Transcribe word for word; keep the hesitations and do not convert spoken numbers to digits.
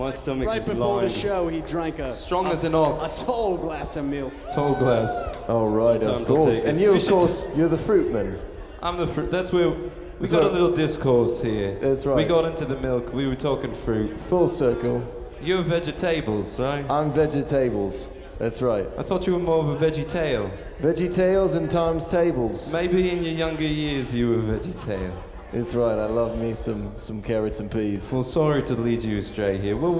My stomach Right is before lying. the show, he drank a Strong a, as an ox. a tall glass of milk. Tall glass. Oh, right, of Sometimes I'll course. take it. And you, We of should- course, you're the fruitman. I'm the fruit. That's where we That's got a right. little discourse here. That's right. We got into the milk. We were talking fruit. Full circle. You're vegetables, right? I'm vegetables. That's right. I thought you were more of a vegetail. Vegetails and times tables. Maybe in your younger years you were a vegetail. That's right. I love me some some carrots and peas. Well, sorry to lead you astray here. What